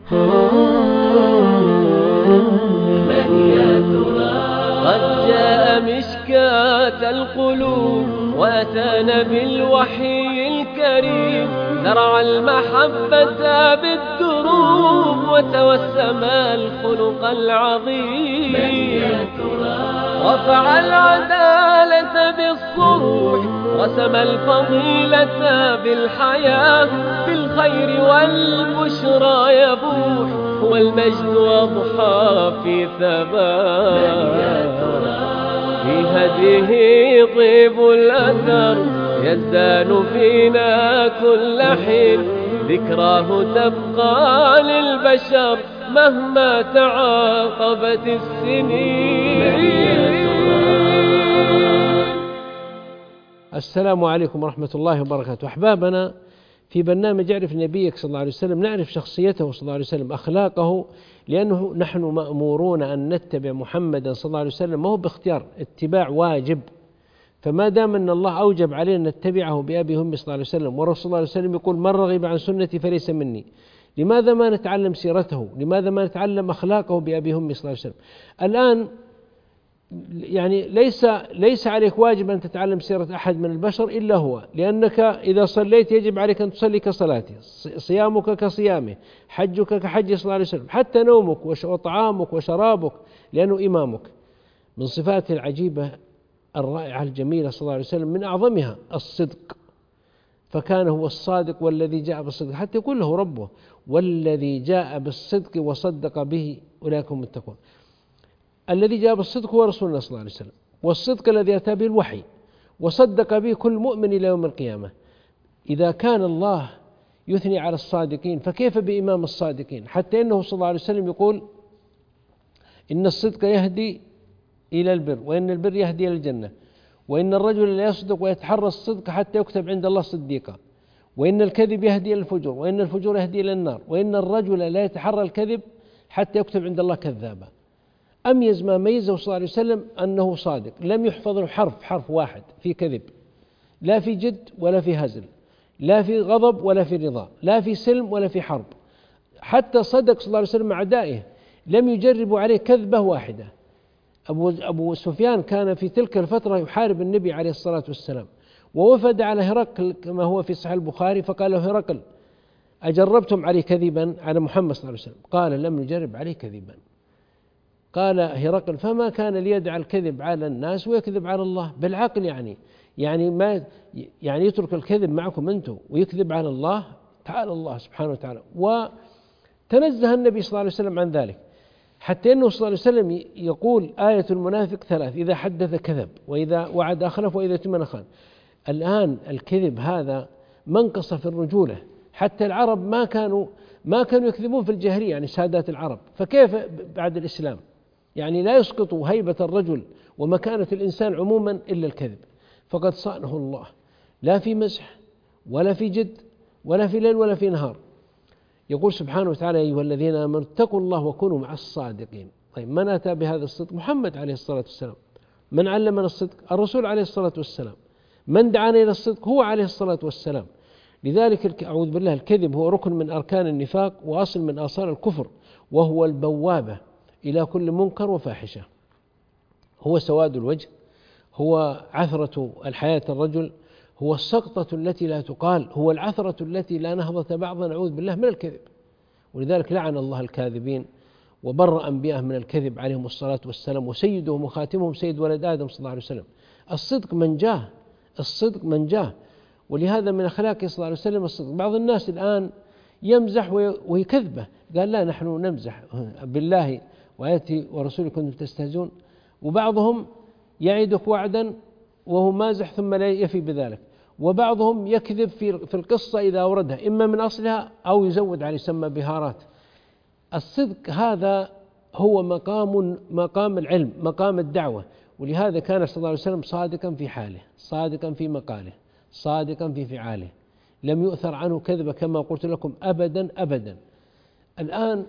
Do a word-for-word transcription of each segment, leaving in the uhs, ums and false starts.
من يا ترى قد جاء مشكاة القلوب وأتانا بالوحي الكريم، زرع المحبة بالدروب وتوسم الخلق العظيم. من يا ترى رفع العدالة بالصروح رسم الفضيلة بالحياة، بالخير والبشرى يبوح هو المجد أضحى في ثبات. في هديه طيب الأثر يزدان فينا كل حين، ذكراه تبقى للبشر مهما تعاقبت السنين. السلام عليكم ورحمة الله وبركاته. أحبابنا، في برنامج اعرف نبيك صلى الله عليه وسلم نعرف شخصيته صلى الله عليه وسلم، أخلاقه، لأنه نحن مأمورون أن نتبع محمدا صلى الله عليه وسلم، ما هو باختيار، اتباع واجب. فما دام أن الله أوجب علينا أن نتبعه بأبي وأمي صلى الله عليه وسلم، والرسول صلى الله عليه وسلم يقول من رغب عن سنتي فليس مني، لماذا ما نتعلم سيرته؟ لماذا ما نتعلم أخلاقه بأبي وأمي صلى الله عليه وسلم؟ الآن يعني ليس ليس عليك واجب أن تتعلم سيرة أحد من البشر إلا هو، لأنك إذا صليت يجب عليك أن تصلي كصلاته، صيامك كصيامه، حجك كحج صلى الله عليه وسلم، حتى نومك وطعامك وشرابك، لأنه إمامك. من صفاته العجيبة الرائعة الجميلة صلى الله عليه وسلم من أعظمها الصدق، فكان هو الصادق والذي جاء بالصدق، حتى يقول له ربه والذي جاء بالصدق وصدق به أولئك هم المتقون. الذي جاء بالصدق هو رسول الله صلى الله عليه وسلم، والصدق الذي أتى به الوحي وصدق به كل مؤمن إلى يوم القيامة. إذا كان الله يثني على الصادقين فكيف بإمام الصادقين؟ حتى إنه صلى الله عليه وسلم يقول إن الصدق يهدي إلى البر، وإن البر يهدي إلى الجنة، وإن الرجل لا يصدق ويتحرى الصدق حتى يكتب عند الله صديقا، وإن الكذب يهدي إلى الفجور، وإن الفجور يهدي إلى النار، وإن الرجل لا يتحرى الكذب حتى يكتب عند الله كذابا. أميز ما ميزه صلى الله عليه وسلم أنه صادق، لم يحفظ له حرف حرف واحد في كذب، لا في جد ولا في هزل، لا في غضب ولا في رضا، لا في سلم ولا في حرب. حتى صدق صلى الله عليه وسلم مع أعدائه، لم يجربوا عليه كذبة واحدة. أبو, أبو سفيان كان في تلك الفترة يحارب النبي عليه الصلاة والسلام، ووفد على هرقل كما هو في صحيح البخاري، فقال له هرقل أجربتم عليه كذبا على محمد صلى الله عليه وسلم؟ قال لم نجرب عليه كذبا. قال هرقل فما كان ليدع الكذب على الناس ويكذب على الله بالعقل، يعني يعني ما يعني يترك الكذب معكم أنتم ويكذب على الله؟ تعالى الله سبحانه وتعالى. وتنزه النبي صلى الله عليه وسلم عن ذلك، حتى أنه صلى الله عليه وسلم يقول آية المنافق ثلاث: إذا حدث كذب، وإذا وعد أخلف، وإذا اؤتمن خان. الآن الكذب هذا منقص في الرجولة، حتى العرب ما كانوا ما كانوا يكذبون في الجاهلية، يعني سادات العرب، فكيف بعد الإسلام؟ يعني لا يسقط هيبة الرجل ومكانة الإنسان عموما إلا الكذب، فقد صانه الله، لا في مزح ولا في جد ولا في ليل ولا في نهار. يقول سبحانه وتعالى يا أيها الذين آمنوا اتقوا الله وكونوا مع الصادقين. طيب من أتى بهذا الصدق؟ محمد عليه الصلاة والسلام. من علمنا الصدق؟ الرسول عليه الصلاة والسلام. من دعانا إلى الصدق؟ هو عليه الصلاة والسلام. لذلك أعوذ بالله الكذب هو ركن من أركان النفاق وأصل من آثار الكفر، وهو البوابة إلى كل منكر وفاحشة. هو سواد الوجه، هو عثرة الحياة الرجل، هو السقطة التي لا تقال، هو العثرة التي لا نهضة بعضها، نعوذ بالله من الكذب. ولذلك لعن الله الكاذبين وبرأ أنبياءه من الكذب عليهم الصلاة والسلام، وسيدهم وخاتمهم سيد ولد آدم صلى الله عليه وسلم. الصدق منجاه، الصدق منجاه. ولهذا من أخلاقه صلى الله عليه وسلم الصدق. بعض الناس الآن يمزح ويكذبه، قال لا نحن نمزح بالله وآياته ورسوله كنتم تستهزئون. وبعضهم يعدك وعدا وهو مازح ثم لا يفي بذلك. وبعضهم يكذب في في القصة إذا أوردها إما من أصلها أو يزود على يسمى بهارات. الصدق هذا هو مقام مقام العلم، مقام الدعوة. ولهذا كان صلى الله عليه وسلم صادقا في حاله، صادقا في مقاله، صادقا في فعاله، لم يؤثر عنه كذبة كما قلت لكم أبدا أبدا. الآن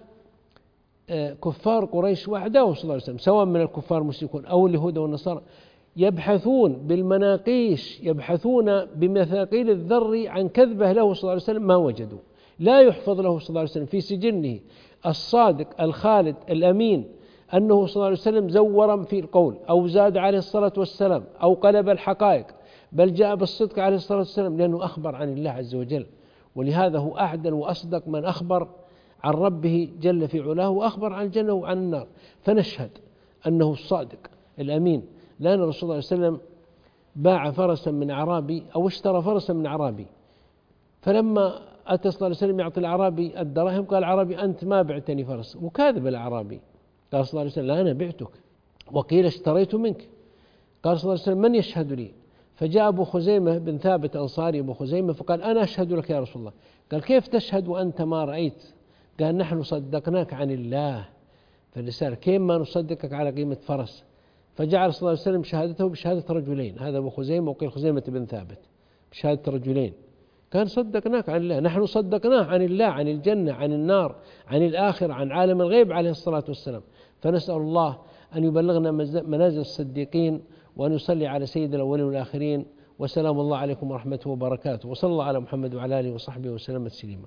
كفار قريش وأعداءه صلى الله عليه وسلم، سواء من الكفار المشركون أو اليهود والنصارى، يبحثون بالمناقيش، يبحثون بمثاقيل الذر عن كذبة له صلى الله عليه وسلم، ما وجدوا. لا يحفظ له صلى الله عليه وسلم في سجنه الصادق الخالد الأمين أنه صلى الله عليه وسلم زور في القول أو زاد عليه الصلاة والسلام أو قلب الحقائق، بل جاء بالصدق عليه الصلاة والسلام، لأنه أخبر عن الله عز وجل، ولهذا هو أعدل وأصدق من أخبر عن ربه جل في علاه، وأخبر عن الجنة وعن النار. فنشهد أنه الصادق الأمين، لأن الرسول صلى الله عليه وسلم باع فرسا من أعرابي أو اشترى فرسا من أعرابي، فلما أتى صلى الله عليه وسلم يعطي الأعرابي الدراهم قال الأعرابي أنت ما بعتني فرس، وكاذب الأعرابي. قال صلى الله عليه وسلم لا أنا بعتك، وقيل اشتريت منك. قال صلى الله عليه وسلم من يشهد لي؟ فجاء أبو خزيمة بن ثابت أنصاري أبو خزيمة فقال أنا أشهد لك يا رسول الله. قال كيف تشهد وأنت ما رأيت؟ قال نحن صدقناك عن الله، فالرسالة كيف ما نصدقك على قيمة فرس؟ فجعل صلى الله عليه وسلم شهادته بشهادة رجلين، هذا أبو خزيمة وقيل خزيمة بن ثابت، بشهادة رجلين. كان صدقناك عن الله، نحن صدقناه عن الله، عن الجنة، عن النار، عن الآخرة، عن عالم الغيب عليه الصلاة والسلام. فنسأل الله أن يبلغنا منازل الصديقين، وأن يصلي على سيد الأولين والآخرين، وسلام الله عليكم ورحمته وبركاته، وصلى الله على محمد وعلى آله وصحبه وسلم تسليما.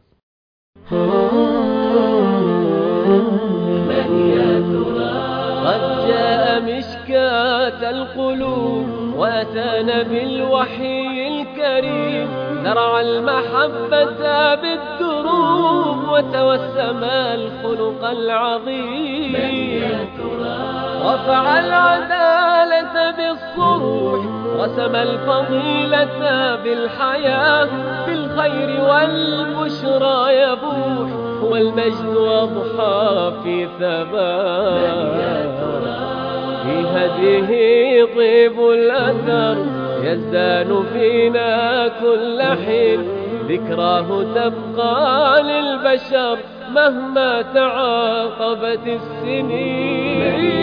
من يا ترى قد جاء مشكاة القلوب وأتانا بالوحي الكريم، زرع المحبة بالدروب وتوسم الخلق العظيم. من يا ترى رفع العدالة بالصروح، رسم الفضيلة بالحياة، بالخير والبشرى يبوح، والمجد أضحى في ثبات. في هديه طيب الأثر يزدان فينا كل حين، ذكراه تبقى للبشر مهما تعاقبت السنين.